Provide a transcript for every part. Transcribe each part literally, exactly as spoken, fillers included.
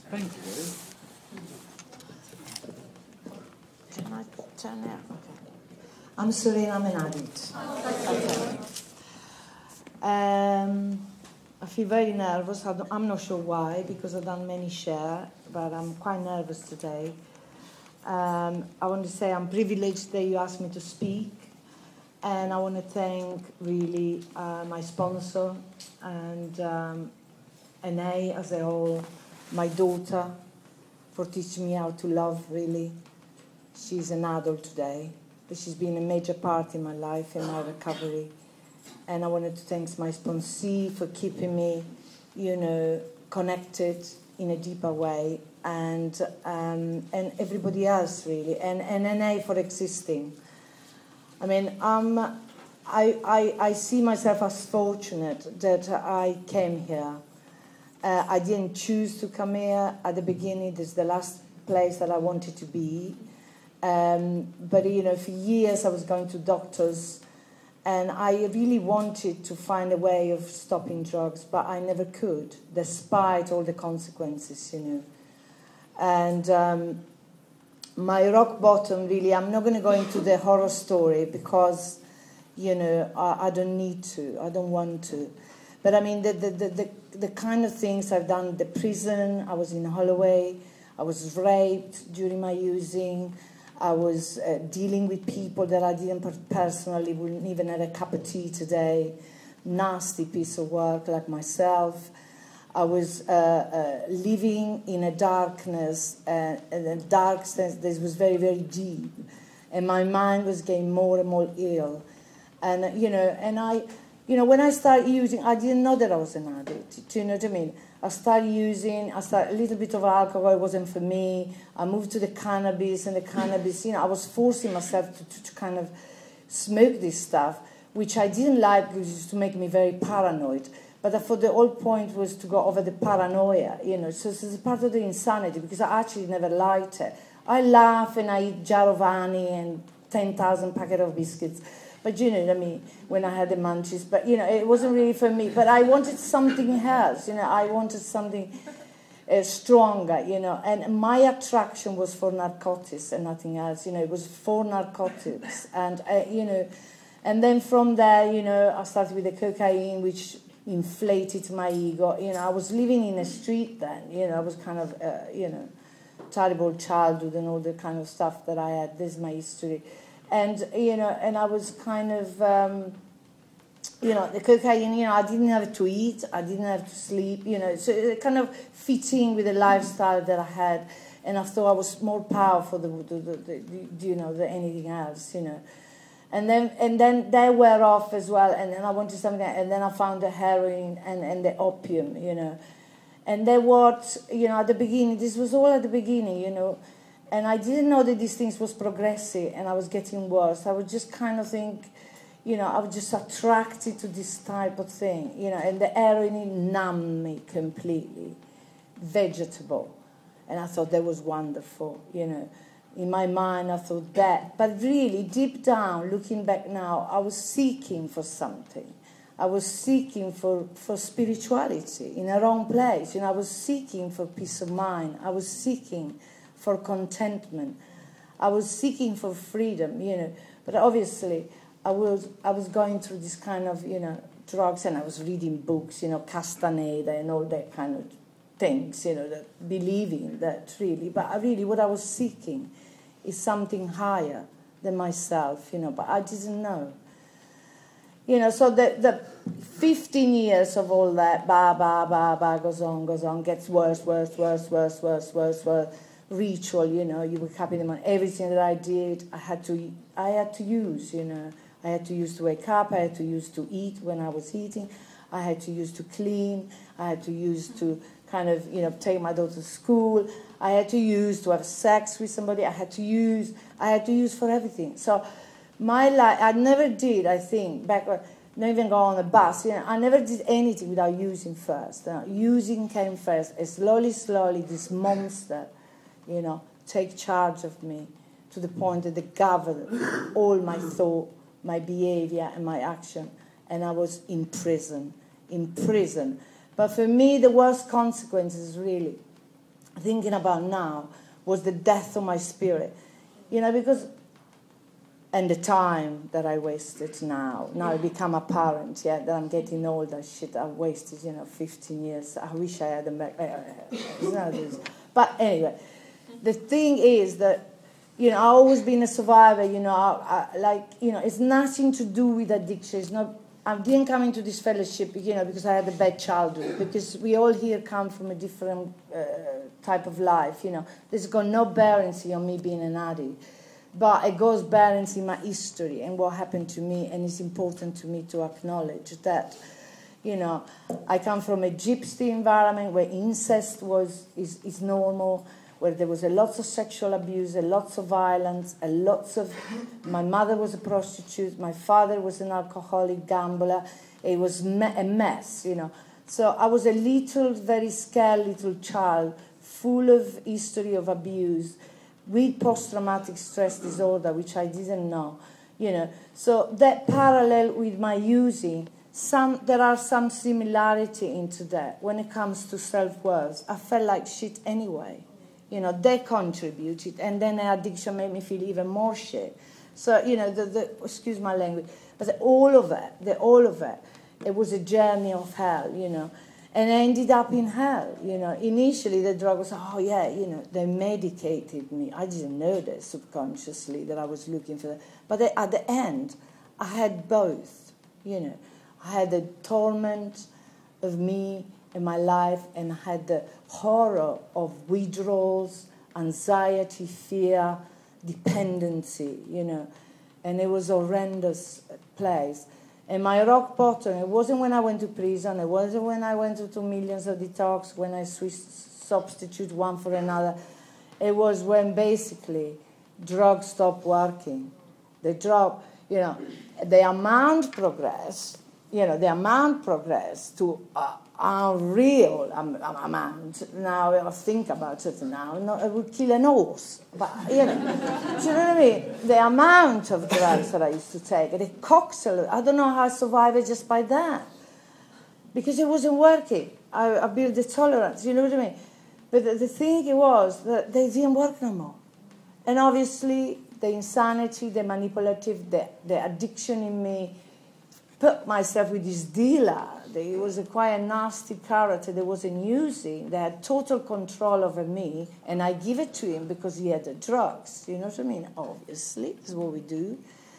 Thank you. Can I turn it? Okay. I'm Serena, I'm an addict. Okay. Um, I feel very nervous. I don't, I'm not sure why, because I've done many share, but I'm quite nervous today. Um, I want to say I'm privileged that you asked me to speak, and I want to thank really uh, my sponsor and um, N A as a whole, my daughter, for teaching me how to love, really. She's an adult today, but she's been a major part in my life, in my recovery. And I wanted to thank my sponsee for keeping me, you know, connected in a deeper way, and um, and everybody else, really, and, and N A for existing. I mean, um, I, I, I see myself as fortunate that I came here. Uh, I didn't choose to come here at the beginning. This is the last place that I wanted to be. Um, but, you know, for years I was going to doctors, and I really wanted to find a way of stopping drugs, but I never could, despite all the consequences, you know. And um, my rock bottom, really, I'm not going to go into the horror story because, you know, I, I don't need to, I don't want to. But, I mean, the, the, the, the, the kind of things I've done in the prison, I was in Holloway, I was raped during my using, I was uh, dealing with people that I didn't personally, wouldn't even have a cup of tea today. Nasty piece of work like myself. I was uh, uh, living in a darkness, uh, and a dark sense that was very, very deep. And my mind was getting more and more ill. And, uh, you know, and I, you know, when I started using, I didn't know that I was an addict. Do you know what I mean? I started using, I started a little bit of alcohol, it wasn't for me. I moved to the cannabis, and the cannabis, you know, I was forcing myself to, to, to kind of smoke this stuff, which I didn't like because it used to make me very paranoid. But I thought the whole point was to go over the paranoia, you know. So this is part of the insanity, because I actually never liked it. I laugh and I eat Giovanni and ten thousand packets of biscuits. But you know what I mean, when I had the munchies. But, you know, it wasn't really for me. But I wanted something else, you know. I wanted something uh, stronger, you know. And my attraction was for narcotics and nothing else, you know. It was for narcotics. And, uh, you know, and then from there, you know, I started with the cocaine, which inflated my ego. You know, I was living in a street then, you know. I was kind of, uh, you know, terrible childhood and all the kind of stuff that I had. This is my history. And, you know, and I was kind of, um, you know, the cocaine, you know, I didn't have to eat, I didn't have to sleep, you know, so it kind of fitting with the lifestyle that I had. And I thought I was more powerful than, the, the, the, you know, than anything else, you know. And then and then they were off as well, and then I wanted something, and then I found the heroin and, and the opium, you know. And they what, you know, at the beginning, this was all at the beginning, you know. And I didn't know that these things was progressive and I was getting worse. I would just kind of think, you know, I was just attracted to this type of thing, you know, and the heroin numbed me completely, vegetable. And I thought that was wonderful, you know. In my mind, I thought that. But really, deep down, looking back now, I was seeking for something. I was seeking for, for spirituality in a wrong place. You know, I was seeking for peace of mind. I was seeking for contentment. I was seeking for freedom, you know. But obviously, I was I was going through this kind of, you know, drugs, and I was reading books, you know, Castaneda and all that kind of things, you know, that believing that really. But I really, what I was seeking is something higher than myself, you know. But I didn't know. You know, so the, the fifteen years of all that, ba, ba, ba, ba, goes on, goes on, gets worse, worse, worse, worse, worse, worse, worse. Ritual, you know, you wake up in the morning, everything that I did, I had to, I had to use, you know. I had to use to wake up, I had to use to eat when I was eating, I had to use to clean, I had to use to kind of, you know, take my daughter to school, I had to use to have sex with somebody, I had to use, I had to use for everything. So my life, I never did, I think, back when, not even go on a bus, you know, I never did anything without using first. You know, using came first, and slowly, slowly, this monster, you know, take charge of me to the point that they governed all my thought, my behavior, and my action. And I was in prison, in prison. But for me, the worst consequences, really, thinking about now was the death of my spirit. You know, because, and the time that I wasted now. Now it become apparent, yeah, that I'm getting older. Shit, I've wasted, you know, fifteen years. I wish I had them back. But anyway, the thing is that, you know, I've always been a survivor, you know, I, I, like, you know, it's nothing to do with addiction. It's not, I didn't come into this fellowship, you know, because I had a bad childhood, because we all here come from a different uh, type of life, you know. There's got no bearing on me being an addict, but it goes bearing in my history and what happened to me, and it's important to me to acknowledge that, you know, I come from a gypsy environment where incest was is, is normal, where there was a lot of sexual abuse, a lots of violence, a lots of... My mother was a prostitute, my father was an alcoholic gambler. It was me- a mess, you know. So I was a little, very scared little child, full of history of abuse, with post-traumatic stress disorder, which I didn't know, you know. So that parallel with my using, some there are some similarity into that when it comes to self-worth. I felt like shit anyway. You know, they contributed, and then the addiction made me feel even more shit. So, you know, the, the excuse my language, but the, all of it, the, all of it, it was a journey of hell, you know. And I ended up in hell, you know. Initially, the drug was, oh, yeah, you know, they medicated me. I didn't know that subconsciously, that I was looking for that. But they, at the end, I had both, you know. I had the torment of me in my life, and I had the horror of withdrawals, anxiety, fear, dependency, you know. And it was a horrendous place. And my rock bottom, it wasn't when I went to prison, it wasn't when I went to, to millions of detox, when I switched, substitute one for another. It was when basically drugs stopped working. The drug, you know, the amount progressed, you know, the amount progressed to uh, unreal um, amount. Now I think about it now, no, it would kill an horse. But, you know, do you know what I mean? The amount of drugs that I used to take, the cocktail, I don't know how I survived just by that. Because it wasn't working. I, I built the tolerance, you know what I mean? But the, the thing was that they didn't work no more. And obviously, the insanity, the manipulative, the, the addiction in me, put myself with this dealer. He was a quite a nasty character that wasn't using. They had total control over me, and I give it to him because he had the drugs. You know what I mean? Obviously, this is what we do.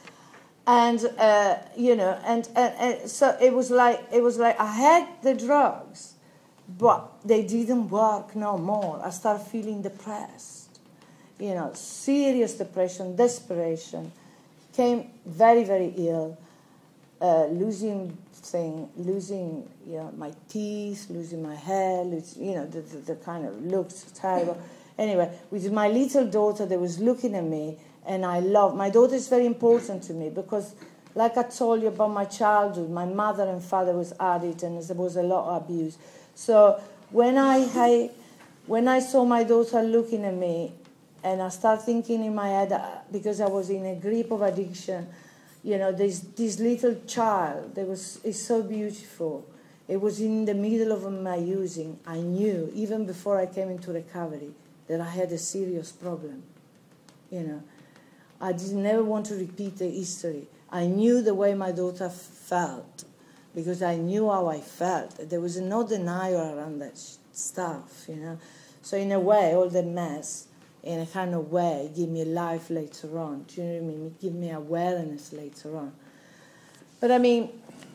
And uh, you know, and, and, and so it was like it was like I had the drugs, but they didn't work no more. I started feeling depressed. You know, serious depression, desperation. Came very, very ill. Uh, losing thing, losing you know, my teeth, losing my hair, losing, you know, the, the, the kind of looks terrible. Anyway, with my little daughter that was looking at me, and I love, my daughter is very important to me because, like I told you about my childhood, my mother and father was addict and there was a lot of abuse. So when I, I, when I saw my daughter looking at me, and I started thinking in my head, uh, because I was in a grip of addiction, you know, this this little child that was is so beautiful. It was in the middle of my using. I knew, even before I came into recovery, that I had a serious problem. You know, I did never want to repeat the history. I knew the way my daughter felt because I knew how I felt. There was no denial around that stuff, you know. So in a way, all the mess, in a kind of way, give me life later on. Do you know what I mean? Give me awareness later on. But I mean,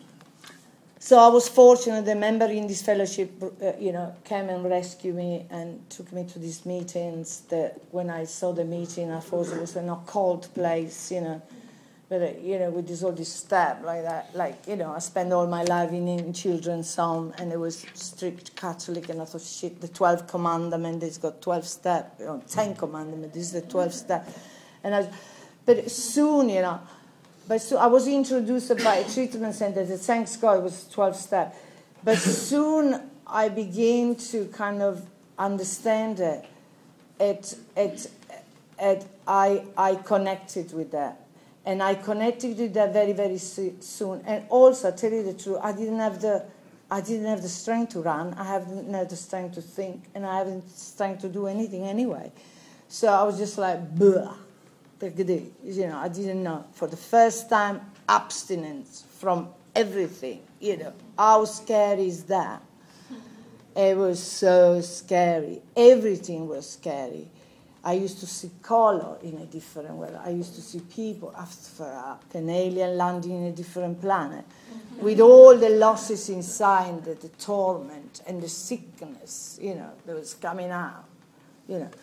so I was fortunate. The member in this fellowship, uh, you know, came and rescued me and took me to these meetings. That when I saw the meeting, I thought it was an occult place, you know. But, uh, you know, with this all this stuff like that. Like, you know, I spent all my life in, in children's home, and it was strict Catholic, and I thought, shit, the twelve commandments, it's got twelve steps, you know, ten commandments, this is the twelve step. And I, but soon, you know, but so I was introduced by a treatment center that, thanks God, it was twelve steps. But soon I began to kind of understand it. It, it, it I, I connected with that. And I connected with that very, very soon. And also, I tell you the truth, I didn't have the I didn't have the strength to run, I haven't had the strength to think, and I haven't the strength to do anything anyway. So I was just like, blah, you know, I didn't know. For the first time, abstinence from everything, you know. How scary is that? It was so scary. Everything was scary. I used to see color in a different way. I used to see people after an alien landing in a different planet, with all the losses inside, the, the torment and the sickness, you know, that was coming out, you know.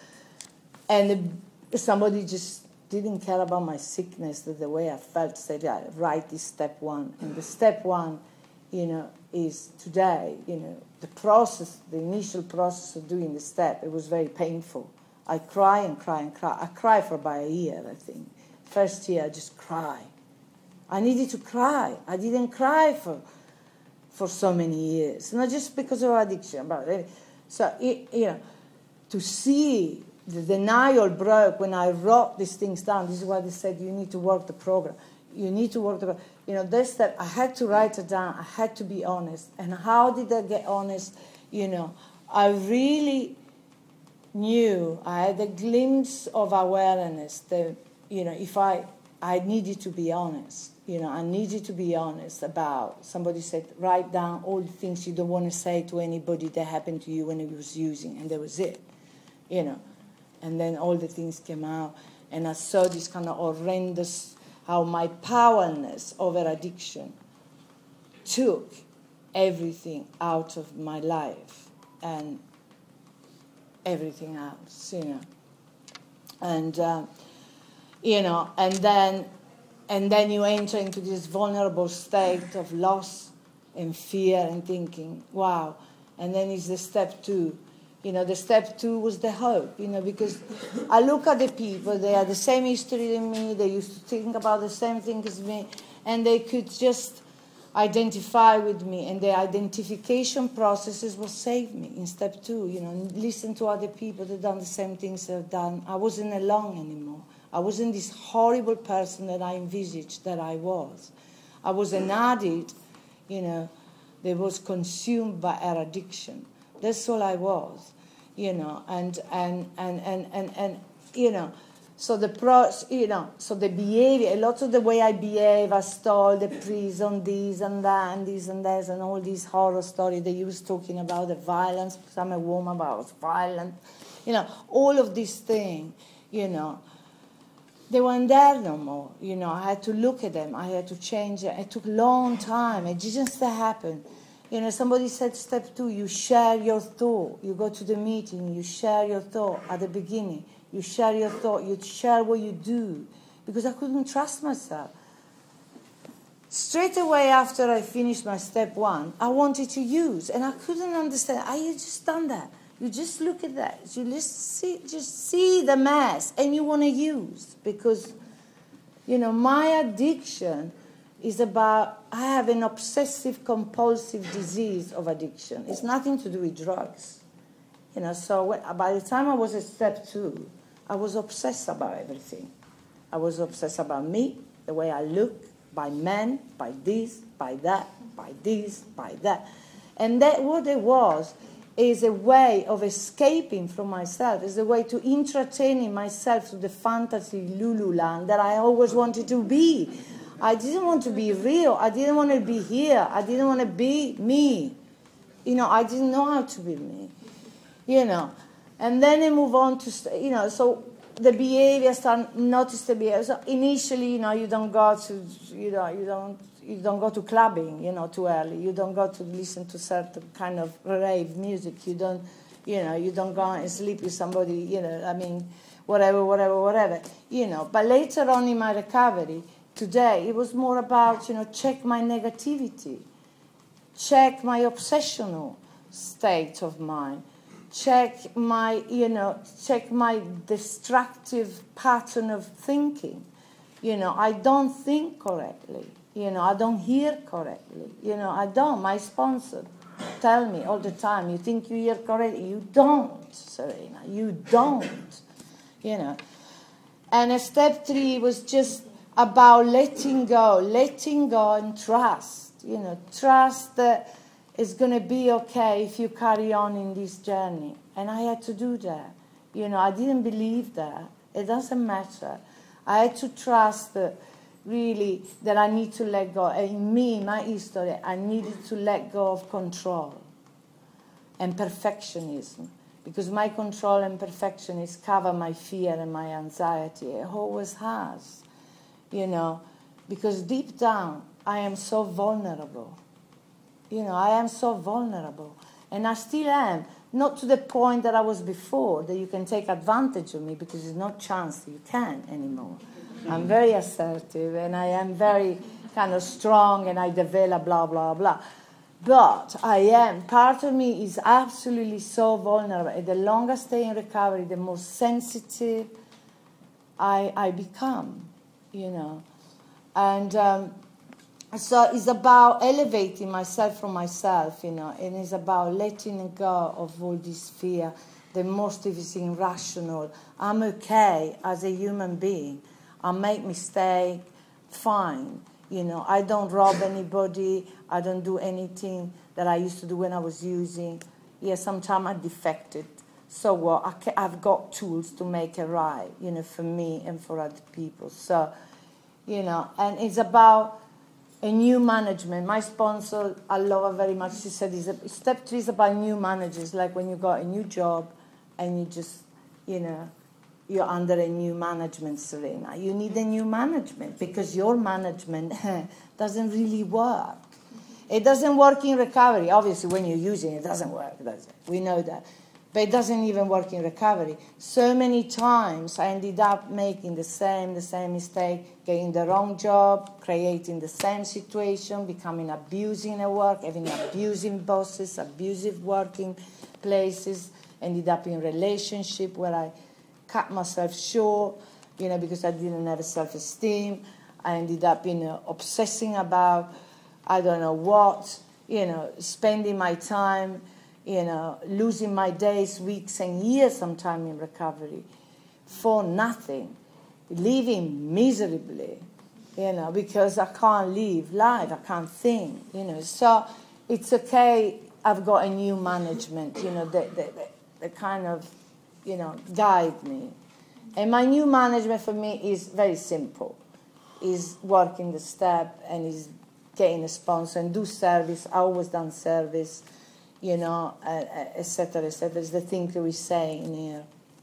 And the, somebody just didn't care about my sickness, the, the way I felt, said, yeah, right, this step one. And the step one, you know, is today, you know, the process, the initial process of doing the step, it was very painful. I cry and cry and cry. I cried for about a year, I think. First year, I just cry. I needed to cry. I didn't cry for for so many years, not just because of addiction, but so it, you know, to see the denial broke when I wrote these things down. This is why they said you need to work the program. You need to work the program. You know, this step, I had to write it down. I had to be honest. And how did I get honest? You know, I really knew, I had a glimpse of awareness that, you know, if I, I needed to be honest. You know, I needed to be honest about, somebody said, write down all the things you don't want to say to anybody that happened to you when it was using, and that was it, you know. And then all the things came out, and I saw this kind of horrendous, how my powerlessness over addiction took everything out of my life, and everything else, you know. And, uh, you know, and then, and then you enter into this vulnerable state of loss and fear and thinking, wow. And then it's the step two. You know, the step two was the hope, you know, because I look at the people, they had the same history than me, they used to think about the same thing as me, and they could just identify with me, and the identification processes will save me in step two, you know, listen to other people that have done the same things I've done. I wasn't alone anymore. I wasn't this horrible person that I envisaged that I was. I was an addict, you know, that was consumed by her addiction. That's all I was, you know, and, and, and, and, and, and you know, so the pro, you know, so the behavior, a lot of the way I behave, I stole the prison, this and that, and this and that, and all these horror stories that you was talking about, the violence, because I'm a woman, but I was violent, you know, all of these things, you know, they weren't there no more, you know, I had to look at them, I had to change it. It took a long time, it didn't happen. You know, somebody said step two, you share your thought. You go to the meeting, you share your thought at the beginning. You share your thought, you share what you do. Because I couldn't trust myself. Straight away after I finished my step one, I wanted to use. And I couldn't understand. I had just done that. You just look at that. You just see, just see the mess. And you want to use. Because, you know, my addiction is about, I have an obsessive compulsive disease of addiction. It's nothing to do with drugs. You know, so when, by the time I was at step two, I was obsessed about everything. I was obsessed about me, the way I look, by men, by this, by that, by this, by that. And that what it was is a way of escaping from myself, is a way to entertaining myself to the fantasy Lululand that I always wanted to be. I didn't want to be real. I didn't want to be here. I didn't want to be me. You know, I didn't know how to be me. You know, and then I move on to, you know, so the behavior, start notice the behavior. So initially, you know, you don't go to, you know, you don't, you don't go to clubbing, you know, too early. You don't go to listen to certain kind of rave music. You don't, you know, you don't go and sleep with somebody, you know, I mean, whatever, whatever, whatever, you know. But later on in my recovery, today, it was more about, you know, check my negativity, check my obsessional state of mind, check my, you know, check my destructive pattern of thinking. You know, I don't think correctly. You know, I don't hear correctly. You know, I don't. My sponsor tell me all the time, you think you hear correctly? You don't, Serena. You don't. You know. And step three was just about letting go, letting go and trust, you know, trust that, it's going to be okay if you carry on in this journey. And I had to do that. You know, I didn't believe that. It doesn't matter. I had to trust that, really, that I need to let go. And in me, my history, I needed to let go of control and perfectionism. Because my control and perfectionism cover my fear and my anxiety. It always has. You know, because deep down, I am so vulnerable. You know, I am so vulnerable. And I still am. Not to the point that I was before, that you can take advantage of me, because there's no chance that you can anymore. I'm very assertive, and I am very kind of strong, and I develop blah, blah, blah. But I am, part of me is absolutely so vulnerable. And the longer I stay in recovery, the more sensitive I, I become, you know. And um, so it's about elevating myself from myself, you know, and it's about letting go of all this fear, the most of it is irrational. I'm okay as a human being. I make mistakes, fine. You know, I don't rob anybody. I don't do anything that I used to do when I was using. Yeah, sometimes I defected. So what? Well, I can, I've got tools to make it right, you know, for me and for other people. So, you know, and it's about a new management. My sponsor, I love her very much. She said, step three is about new managers, like when you got a new job and you just, you know, you're under a new management, Serena. You need a new management because your management doesn't really work. It doesn't work in recovery. Obviously, when you're using it, it doesn't work, does it? We know that. But it doesn't even work in recovery. So many times I ended up making the same, the same mistake, getting the wrong job, creating the same situation, becoming abusing at work, having abusing bosses, abusive working places, ended up in relationship where I cut myself short, you know, because I didn't have a self-esteem. I ended up, you know, obsessing about, I don't know what, you know, spending my time, you know, losing my days, weeks, and years sometimes in recovery for nothing, living miserably, you know, because I can't live life, I can't think, you know. So it's okay, I've got a new management, you know, that, that, that, that kind of, you know, guide me. And my new management for me is very simple. Is working the step and is getting a sponsor and do service. I always done service, you know, et cetera, et cetera. It's the thing that we say in here.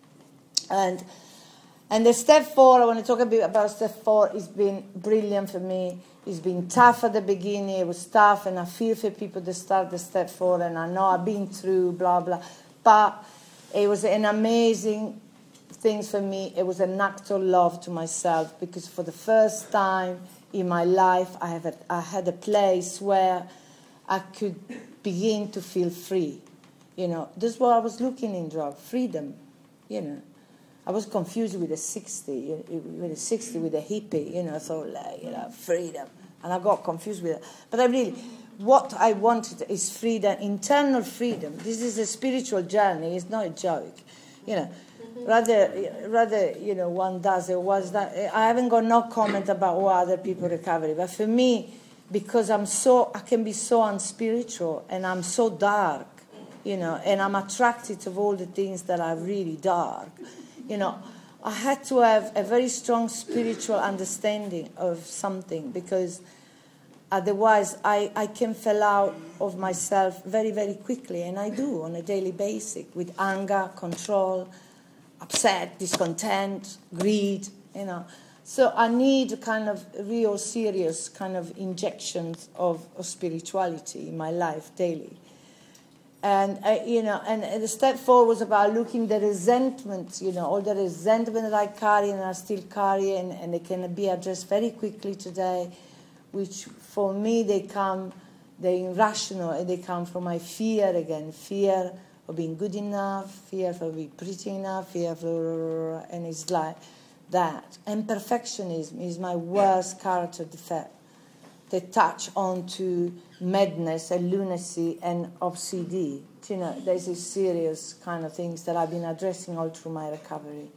And and the step four, I want to talk a bit about step four. It's been brilliant for me. It's been tough at the beginning. It was tough, and I feel for people that start the step four, and I know I've been through, blah, blah. But it was an amazing thing for me. It was an act of love to myself, because for the first time in my life, I, have a, I had a place where I could begin to feel free. You know, this is what I was looking in drug, freedom, you know. I was confused with a sixty, with a sixty, with a hippie, you know, so like, you know, freedom. And I got confused with it. But I really, what I wanted is freedom, internal freedom. This is a spiritual journey. It's not a joke. You know, rather, rather, you know, one does it. Was that I haven't got no comment about what other people recovery. But for me, because I'm so, I can be so unspiritual and I'm so dark, you know, and I'm attracted to all the things that are really dark. You know, I had to have a very strong spiritual understanding of something, because otherwise I, I can fall out of myself very, very quickly, and I do on a daily basis, with anger, control, upset, discontent, greed, you know. So I need kind of real serious kind of injections of, of spirituality in my life daily. And, I, you know, and, and the step four was about looking the resentment, you know, all the resentment that I carry and I still carry, and, and they can be addressed very quickly today, which for me they come, they're irrational, and they come from my fear again, fear of being good enough, fear of being pretty enough, fear of, and it's like that. And perfectionism is my worst character defect. They touch onto madness and lunacy and O C D. You know, there's these serious kind of things that I've been addressing all through my recovery.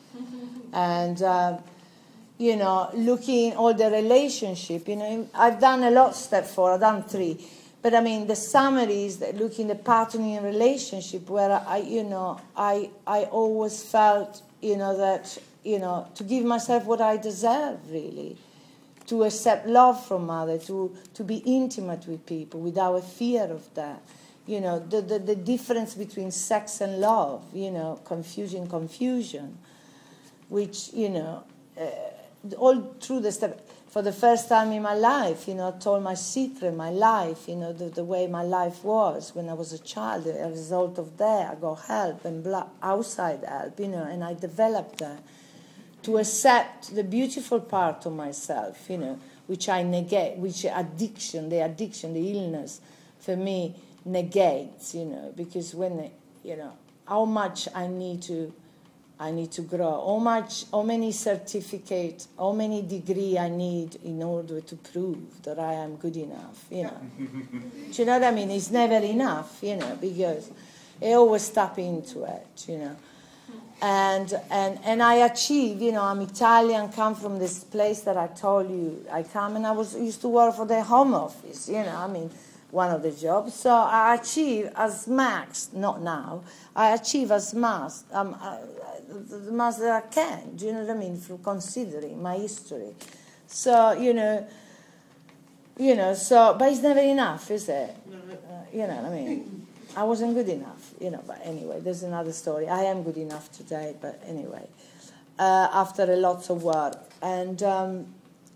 And, uh, you know, looking all the relationship, you know, I've done a lot step four, I've done three. But I mean, the summary is that looking at the pattern in relationship where I, you know, I, I always felt, you know, that, you know, to give myself what I deserve, really, to accept love from others, to, to be intimate with people without a fear of that. You know, the, the, the difference between sex and love, you know, confusion, confusion, which, you know, uh, all through the step. For the first time in my life, you know, I told my secret, my life, you know, the, the way my life was when I was a child. As a result of that, I got help and blood, outside help, you know, and I developed that to accept the beautiful part of myself, you know, which I negate, which addiction, the addiction, the illness, for me, negates, you know, because when, you know, how much I need to I need to grow. How much, how many certificates, how many degree I need in order to prove that I am good enough, you know. Do you know what I mean? It's never enough, you know, because I always tap into it, you know. And and and I achieve, you know, I'm Italian, come from this place that I told you I come, and I was used to work for the Home Office, you know, I mean, one of the jobs. So I achieve as max, not now, I achieve as much, um, uh, the most that I can, do you know what I mean, from considering my history. So, you know, you know, so, but it's never enough, is it? Uh, you know what I mean? I wasn't good enough, you know, but anyway, there's another story. I am good enough today, but anyway, uh, after a lot of work. And, um,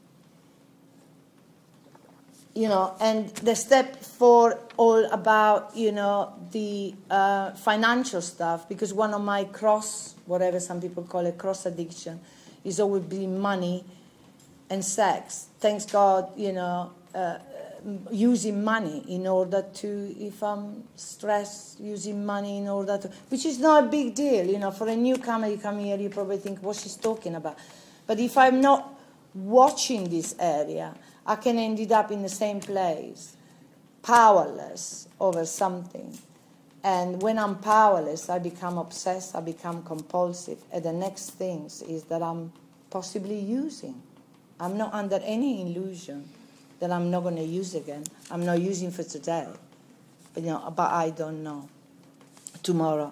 you know, and the step four, all about, you know, the uh, financial stuff, because one of my cross, whatever some people call it, cross addiction, is always been money and sex. Thanks God, you know, uh, using money in order to, if I'm stressed, using money in order to, which is not a big deal, you know, for a newcomer, you come here, you probably think, what she's talking about. But if I'm not watching this area, I can end up in the same place, powerless over something. And when I'm powerless, I become obsessed, I become compulsive. And the next thing is that I'm possibly using. I'm not under any illusion that I'm not going to use again. I'm not using for today. But, you know, but I don't know. Tomorrow.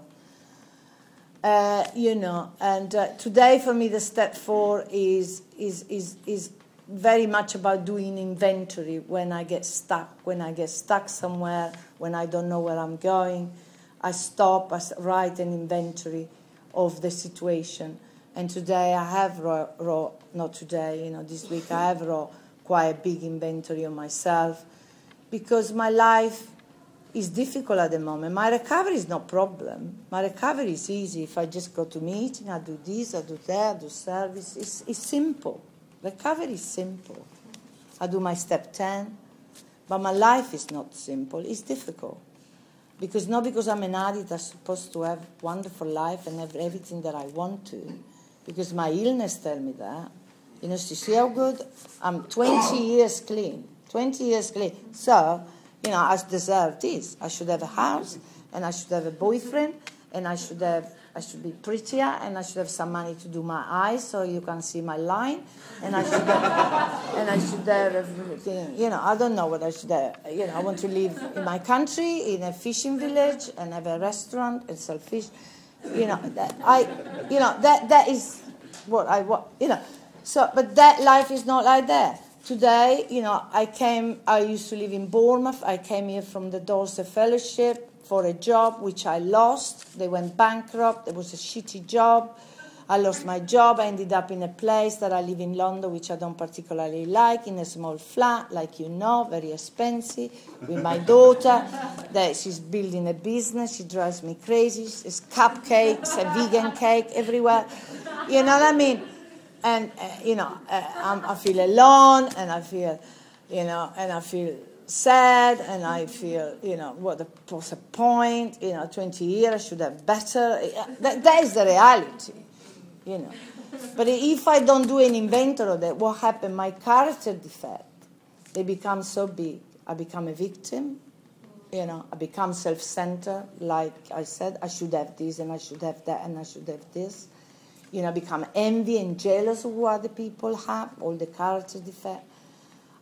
Uh, you know, and uh, today for me the step four is is is is very much about doing inventory when I get stuck, when I get stuck somewhere, when I don't know where I'm going. I stop, I write an inventory of the situation. And today I have, raw, raw, not today, you know, this week I have raw, quite a big inventory of myself because my life is difficult at the moment. My recovery is no problem. My recovery is easy. If I just go to meeting, I do this, I do that, I do service. It's, it's simple. Recovery is simple. I do my step ten, but my life is not simple. It's difficult. Because not because I'm an addict, I'm supposed to have a wonderful life and have everything that I want to. Because my illness tells me that. You know, you see how good? I'm twenty years clean. twenty years clean. So, you know, I deserve this. I should have a house, and I should have a boyfriend, and I should have, I should be prettier, and I should have some money to do my eyes so you can see my line, and I should have, and I should have everything. You know, I don't know what I should have. You know, I want to live in my country, in a fishing village, and have a restaurant and sell fish. You know, that I, you know, that that is what I want. You know, so but that life is not like that. Today, you know, I came, I used to live in Bournemouth. I came here from the Dorset Fellowship for a job, which I lost. They went bankrupt. It was a shitty job. I lost my job. I ended up in a place that I live in London, which I don't particularly like, in a small flat, like you know, very expensive, with my daughter. That she's building a business. She drives me crazy. There's cupcakes, a vegan cake everywhere. You know what I mean? And, uh, you know, uh, I'm, I feel alone, and I feel, you know, and I feel sad, and I feel, you know, what the, what's the point? You know, twenty years, I should have better. That, that is the reality, you know. But if I don't do an inventory of that, what happened? My character defect, they become so big. I become a victim, you know, I become self-centered, like I said, I should have this, and I should have that, and I should have this. You know, become envy and jealous of what other people have, all the character defect.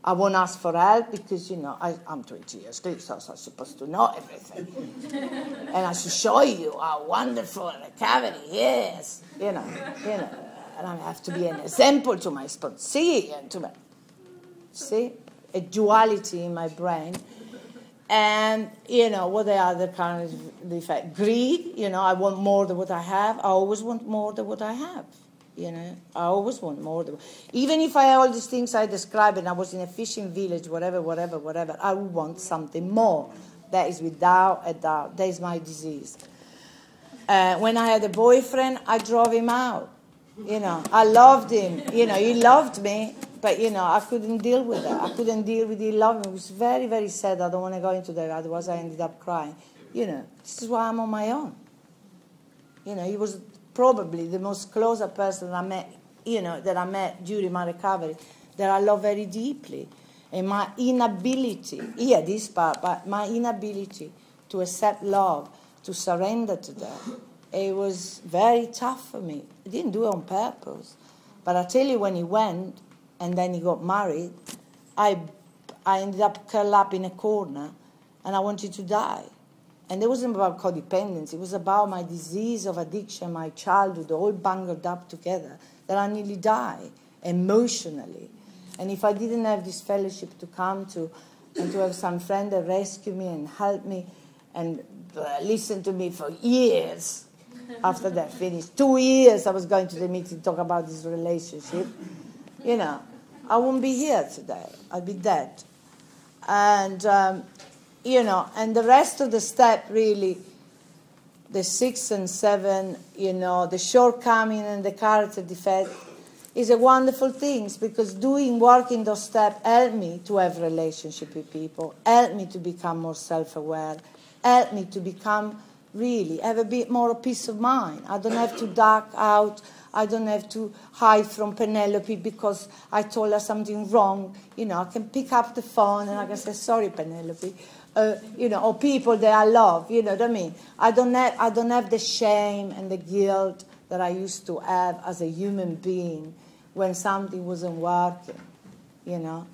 I won't ask for help because, you know, I, I'm twenty years old, so I'm supposed to know everything. And I should show you how wonderful recovery is, you know, you know. And I have to be an example to my sponsee and to my, see, a duality in my brain. And, you know, what the other kind of defect? Greed, you know, I want more than what I have. I always want more than what I have. You know, I always want more. Than, even if I have all these things I described and I was in a fishing village, whatever, whatever, whatever, I would want something more. That is without a doubt. That is my disease. Uh, when I had a boyfriend, I drove him out. You know, I loved him. You know, he loved me, but, you know, I couldn't deal with that. I couldn't deal with he loving me. It was very, very sad. I don't want to go into that. Otherwise, I ended up crying. You know, this is why I'm on my own. You know, he was probably the most closer person I met, you know, that I met during my recovery, that I love very deeply. And my inability, yeah, this part, but my inability to accept love, to surrender to that, it was very tough for me. I didn't do it on purpose. But I tell you, when he went, and then he got married, I, I ended up curled up in a corner, and I wanted to die. And it wasn't about codependence. It was about my disease of addiction, my childhood, all bungled up together, that I nearly died emotionally. And if I didn't have this fellowship to come to, and to have some friend that rescue me and help me and uh, listen to me for years after that finished, two years I was going to the meeting to talk about this relationship, you know, I wouldn't be here today. I'd be dead. And... Um, You know, and the rest of the step, really, the six and seven, you know, the shortcoming and the character defect, is a wonderful thing because doing, working those steps helped me to have relationship with people, helped me to become more self-aware, helped me to become, really, have a bit more peace of mind. I don't have to duck out. I don't have to hide from Penelope because I told her something wrong. You know, I can pick up the phone and I can say, sorry, Penelope. Uh, you know, or people that I love, you know what I mean? I don't have, I don't have the shame and the guilt that I used to have as a human being when something wasn't working, you know?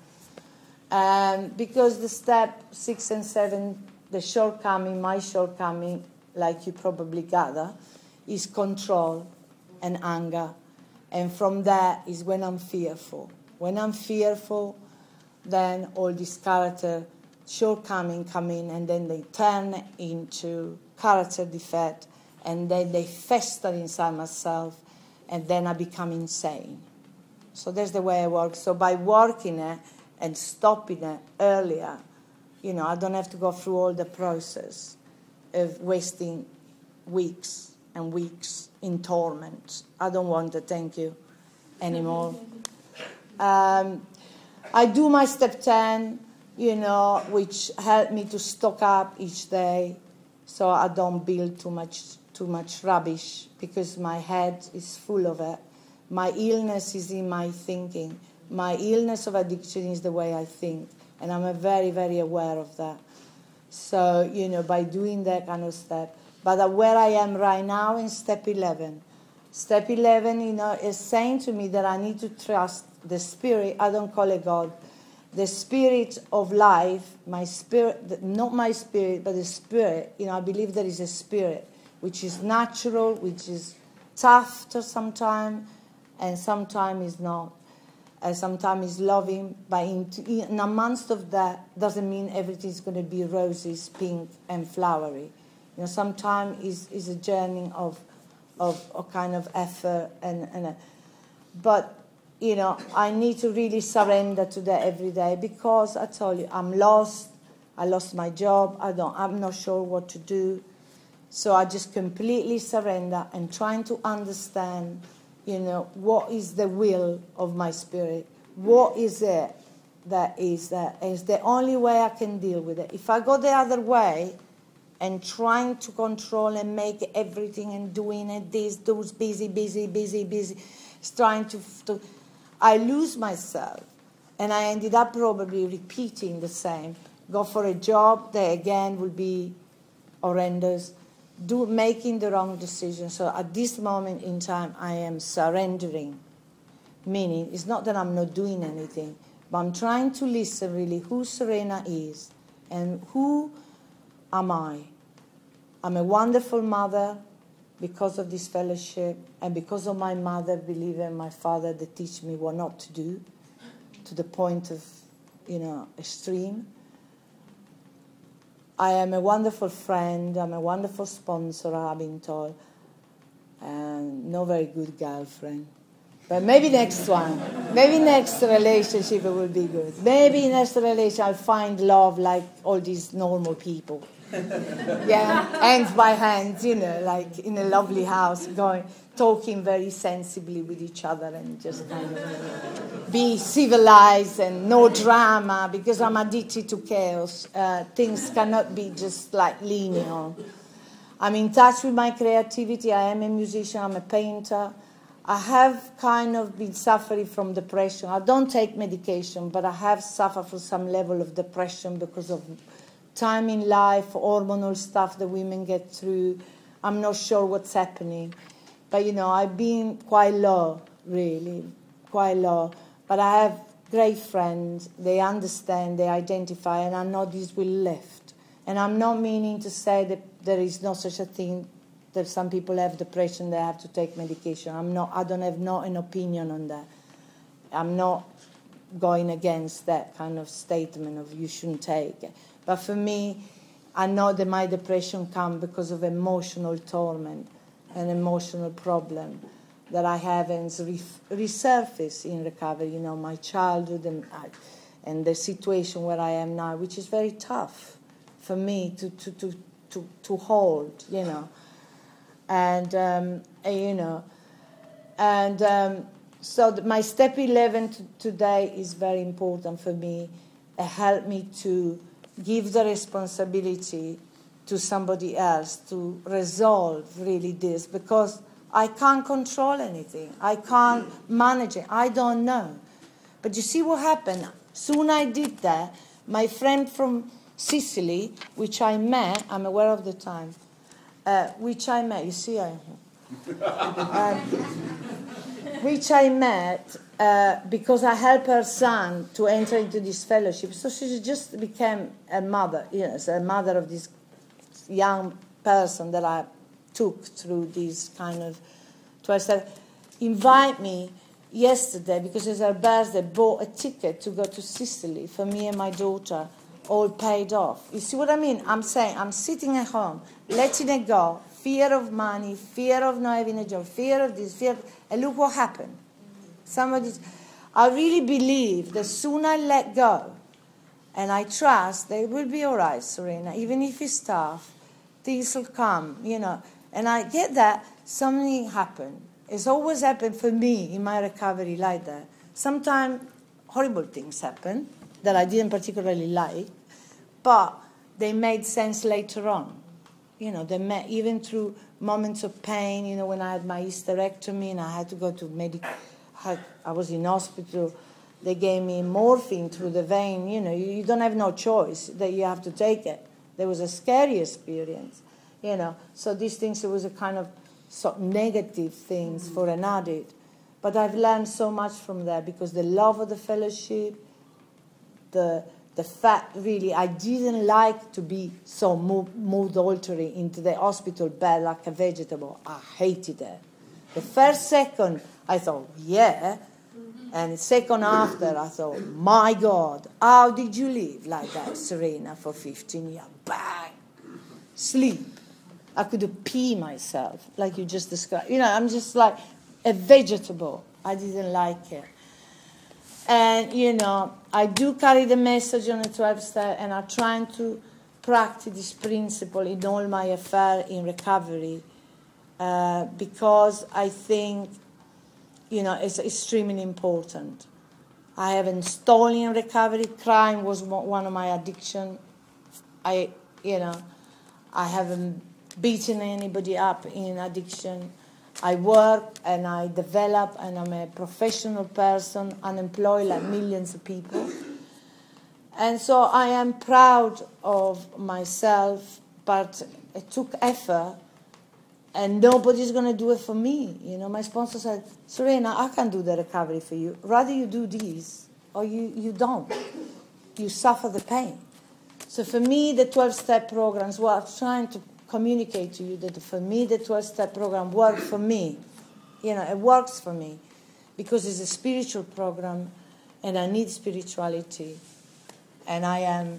And because the step six and seven, the shortcoming, my shortcoming, like you probably gather, is control and anger. And from that is when I'm fearful. When I'm fearful, then all this character shortcoming come in, and then they turn into character defect, and then they fester inside myself, and then I become insane. So that's the way I work. So by working it and stopping it earlier, you know, I don't have to go through all the process of wasting weeks and weeks in torment. I don't want to, thank you, anymore. um, I do my step ten, you know, which helped me to stock up each day so I don't build too much too much rubbish because my head is full of it. My illness is in my thinking. My illness of addiction is the way I think, and I'm very, very aware of that. So, you know, by doing that kind of step. But where I am right now in step eleven, step eleven, you know, is saying to me that I need to trust the spirit. I don't call it God. The spirit of life, my spirit, not my spirit, but the spirit, you know, I believe there is a spirit which is natural, which is tough to sometimes, and sometimes is not. And sometimes is loving, but in, in amongst of that doesn't mean everything is going to be roses, pink, and flowery. You know, sometimes is is a journey of of a kind of effort, and and a, but. You know, I need to really surrender to that every day because I told you I'm lost. I lost my job. I don't. I'm not sure what to do. So I just completely surrender and trying to understand, you know, what is the will of my spirit? What is it that is that is the only way I can deal with it? If I go the other way and trying to control and make everything and doing it, this, those, busy, busy, busy, busy, trying to. to I lose myself, and I ended up probably repeating the same. Go for a job that again will be horrendous. Do making the wrong decision. So at this moment in time, I am surrendering. Meaning, it's not that I'm not doing anything, But I'm trying to listen really who Serena is and who am I. I'm a wonderful mother because of this fellowship and because of my mother, believer, and my father that teach me what not to do to the point of, you know, extreme. I am a wonderful friend. I'm a wonderful sponsor, I've been told. And no very good girlfriend. But maybe next one. Maybe next relationship it will be good. Maybe next relationship I'll find love like all these normal people. Yeah, hands by hands, you know, like in a lovely house, going, talking very sensibly with each other and just kind of be civilized and no drama because I'm addicted to chaos. Uh, things cannot be just like linear. I'm in touch with my creativity. I am a musician. I'm a painter. I have kind of been suffering from depression. I don't take medication, but I have suffered from some level of depression because of time in life, hormonal stuff that women get through. I'm not sure what's happening. But, you know, I've been quite low, really, quite low. But I have great friends. They understand, they identify, and I know this will lift. And I'm not meaning to say that there is no such a thing that some people have depression, they have to take medication. I'm not, I don't have no an opinion on that. I'm not going against that kind of statement of you shouldn't take it. But for me, I know that my depression comes because of emotional torment, an emotional problem that I have and resurface in recovery. You know, my childhood and, and the situation where I am now, which is very tough for me to to to to, to hold. You know. And, um, you know, and um, so the, my step eleven t- today is very important for me. It helped me to give the responsibility to somebody else to resolve really this because I can't control anything. I can't manage it. I don't know. But you see what happened? Soon I did that. My friend from Sicily, which I met, I'm aware of the time, Uh, which I met, you see, I, um, which I met uh, because I helped her son to enter into this fellowship. So she just became a mother, you know, a mother of this young person that I took through this kind of twelve step. Invite me yesterday because it's her birthday, bought a ticket to go to Sicily for me and my daughter. All paid off. You see what I mean? I'm saying I'm sitting at home, letting it go, fear of money, fear of not having a job, fear of this, fear of, and look what happened. Somebody, I really believe the sooner I let go, and I trust that it will be all right, Serena, even if it's tough, things will come, you know. And I get that something happened. It's always happened for me in my recovery like that. Sometimes horrible things happen that I didn't particularly like, but they made sense later on. You know, they made, even through moments of pain, you know, when I had my hysterectomy and I had to go to medic, I, I was in hospital, they gave me morphine through the vein, you know, you, you don't have no choice, that you have to take it. There was a scary experience, you know, so these things, it was a kind of so negative things for an addict. But I've learned so much from that because the love of the fellowship, The the fact really I didn't like to be so mood, mood altering into the hospital bed like a vegetable. I hated it. The first second I thought, yeah. And the second after I thought, my God, how did you live like that, Serena, for fifteen years? Bang! Sleep. I could pee myself, like you just described. You know, I'm just like a vegetable. I didn't like it. And, you know, I do carry the message on the twelve step, and I'm trying to practice this principle in all my affairs in recovery uh, because I think, you know, it's extremely important. I haven't stolen in recovery. Crime was one of my addictions. I, you know, I haven't beaten anybody up in addiction. I work and I develop and I'm a professional person, unemployed like millions of people. And so I am proud of myself, but it took effort and nobody's going to do it for me. You know, my sponsor said, Serena, I can't do the recovery for you. Rather you do this. or you, you don't. You suffer the pain. So for me, the twelve-step programs, well, I'm trying to communicate to you that for me, the twelve-step program worked for me. You know, it works for me because it's a spiritual program and I need spirituality. And I am,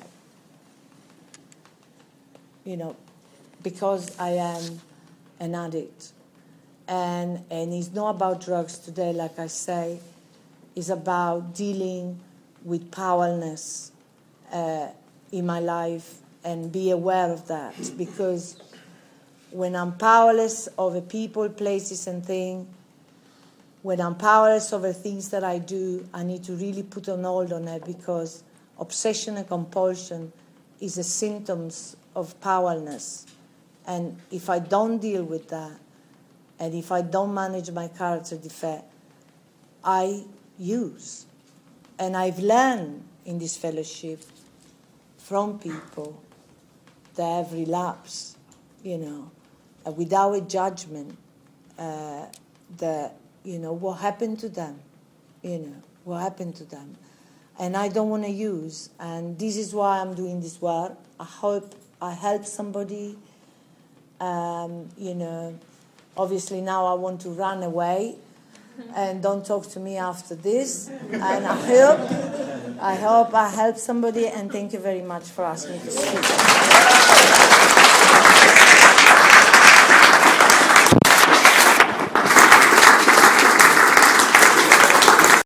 you know, because I am an addict. And, and it's not about drugs today, like I say. It's about dealing with powerlessness uh, in my life and be aware of that. Because when I'm powerless over people, places, and things, when I'm powerless over things that I do, I need to really put on hold on it because obsession and compulsion is a symptoms of powerlessness. And if I don't deal with that, and if I don't manage my character defect, I use. And I've learned in this fellowship from people that have relapsed, you know, uh, without a judgment, uh, that, you know, what happened to them, you know, what happened to them. And I don't want to use. And this is why I'm doing this work. I hope I help somebody, um, you know. Obviously now I want to run away and don't talk to me after this. And I hope, I hope I help somebody, and thank you very much for asking me to speak.